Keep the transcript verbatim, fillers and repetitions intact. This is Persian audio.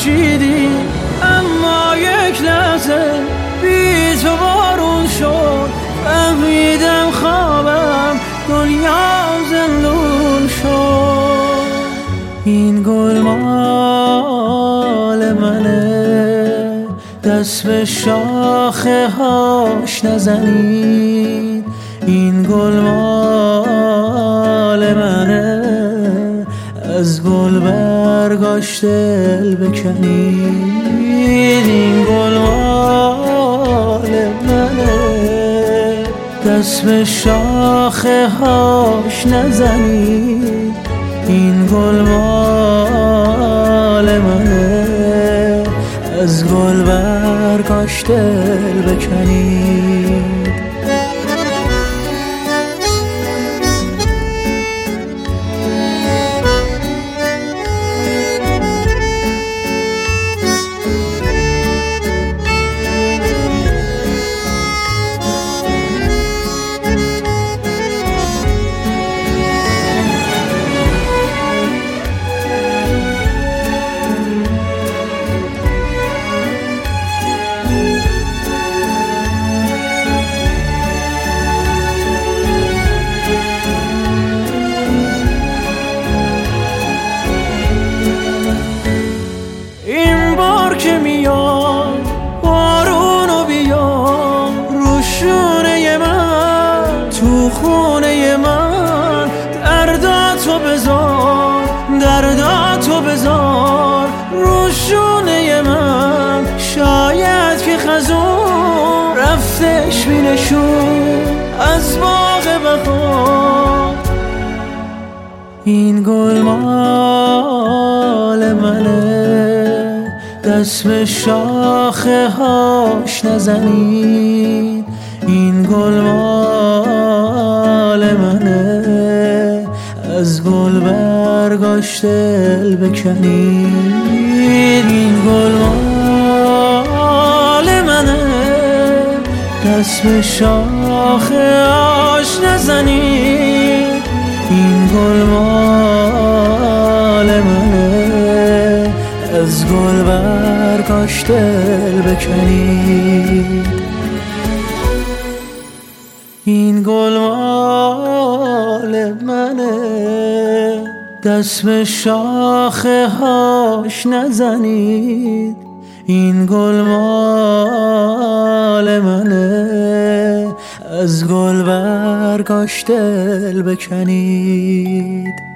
پیچیدی، اما یک لحظه بی تو بارون شد. فهمیدم خوابم دنیام زندون شد. این گل مال منه، دست به شاخه هاش نزنید. این گل مال منه، از گل برگاش دل بکنید. این گل مال منه، دست به شاخه هاش نزنید. این گل مال منه، از گل برگاش دل بکنید. که میاد بارونو بیار رو شونه من، تو خونه من. درداتو بذار، درداتو بذار رو شونه من. شاید که خزون رفتش بینشون از باغ بهار. این گل مال منه، دست به شاخه هاش نزنید. این گل مال منه، از گل برگاش دل بکنید. این گل مال منه، دست به شاخه هاش نزنید. این گل مال منه، از گل برگاش دل بکنید. این گل مال منه، دست به شاخه هاش نزنید. این گل مال منه، از گل برگاش دل بکنید.